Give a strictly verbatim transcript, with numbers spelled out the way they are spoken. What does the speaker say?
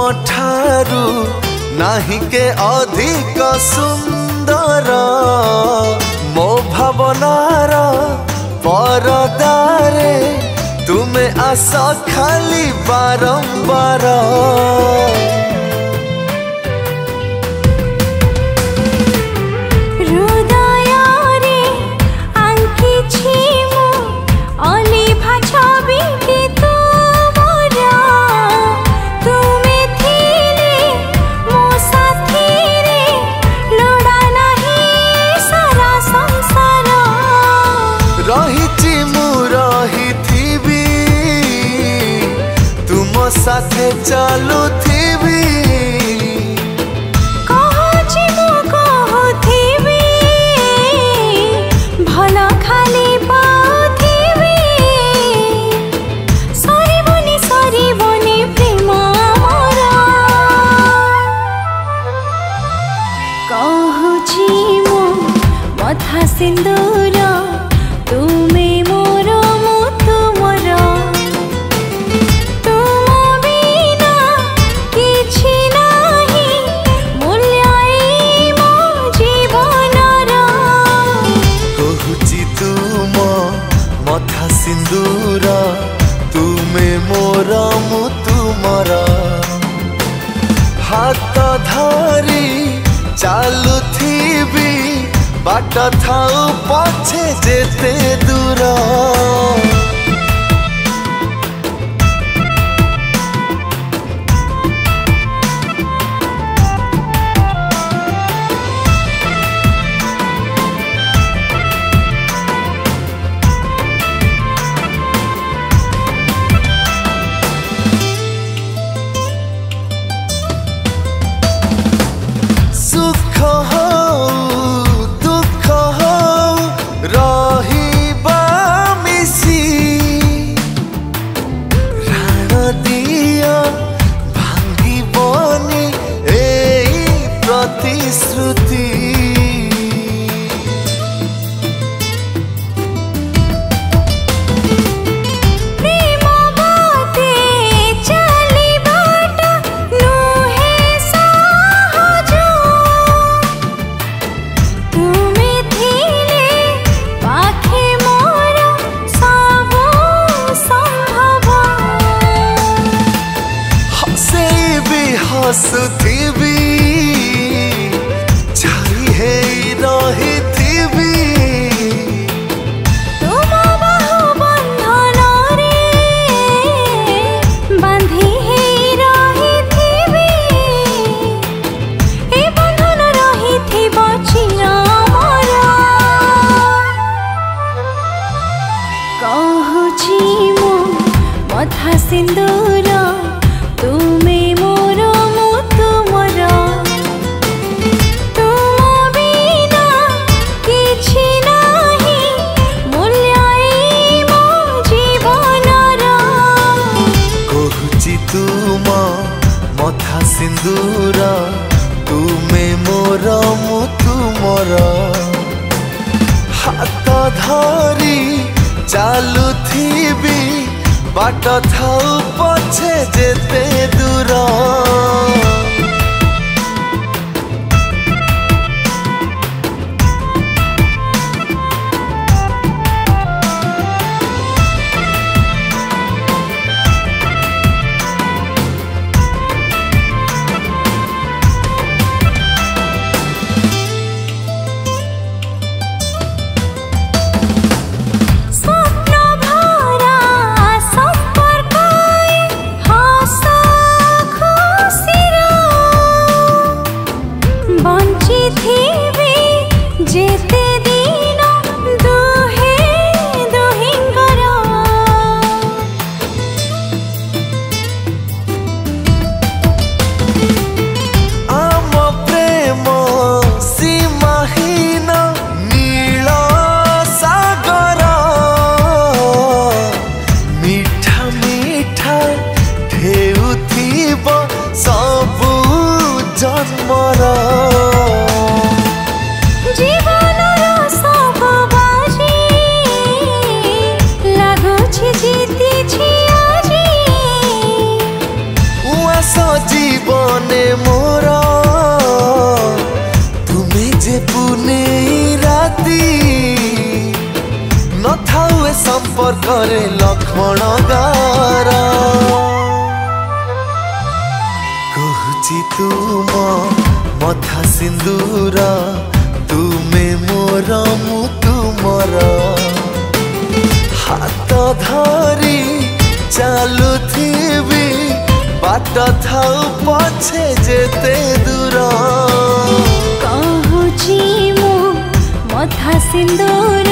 ठारू नाही के अधिक सुंदर मो भावनार परदारे तुमे आस खाली बारंबार साथे चालू थीबी कहूची मु कहूथीबी भला खाली पाउथीबी सरीबनी सरीबनी प्रेम मोर कहूची मु मथा सिंदूर तुमे मोर मु तुमर सिंदूर तुमे मोर मु तुमर हाथ धरी चालू थीबी बाट थाउ पछे जेते दूर श्रुति प्रेम बाते चली बाट नुहे सहज तुमे थिले पाखे मोर सब संभव हसेबी हसुथिबी मथा सिंदूर तुमे मोर मु तुमर तुम बिना किछि नाही मूल्य मो जीवनर कहूची तुम मथा सिंदूर तुमे मोर मु तुमर हाथ धरी चालू थीबी बाट थाउ पछे जेते दूर हस खुशीर संपर्क रे लक्ष्मण गार कहूची तुम मथा सिंदूर तुमे मोर मु तुमर हाथ धरी चालुथिबी बाट थाउ पछे जेते दूर कहूची मु मथा सिंदूर